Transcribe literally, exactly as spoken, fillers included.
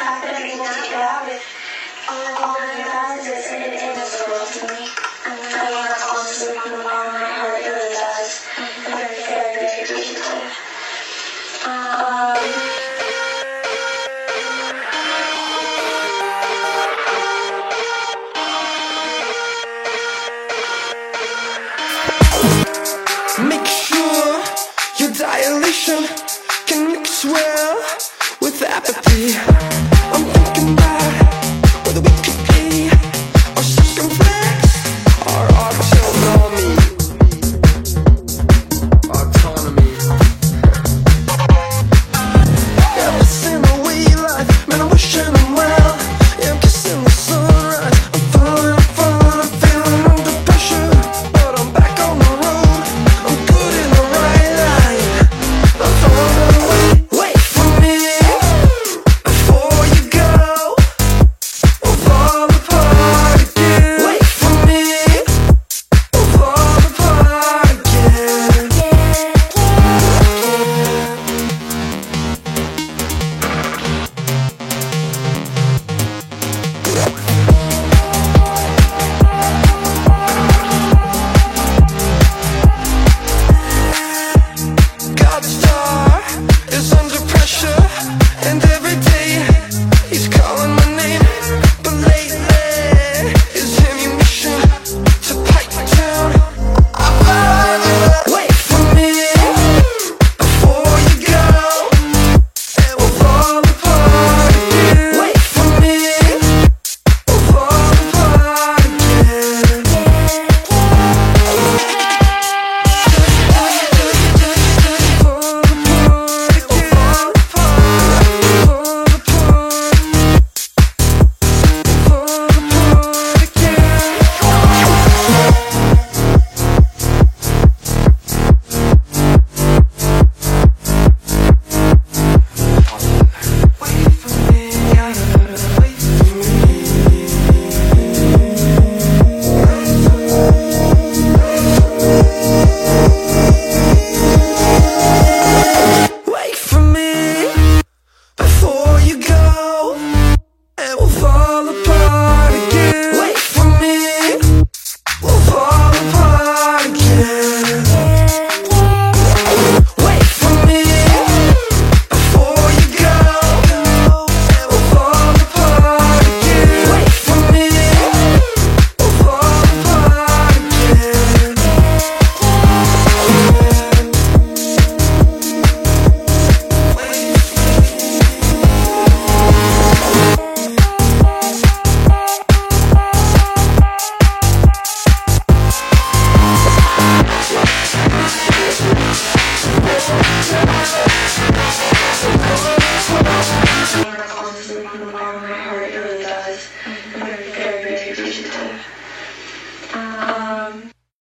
happening about it. All I want to realize is it is the world to me. And I want to honestly from the bottom of my heart, it really does. Very, very, very deeply. Um... Make sure your dilation can mix well with apathy. I'm thinking about whether we could be or circumflex our autonomy. Autonomy. Yeah, I'm missing the way life, man, I'm wishing I'm well. Yeah, I'm kissing the sunrise. I'm falling, I'm falling, I'm feeling under pressure, but I'm back on the road. I want to honestly from the bottom of my heart.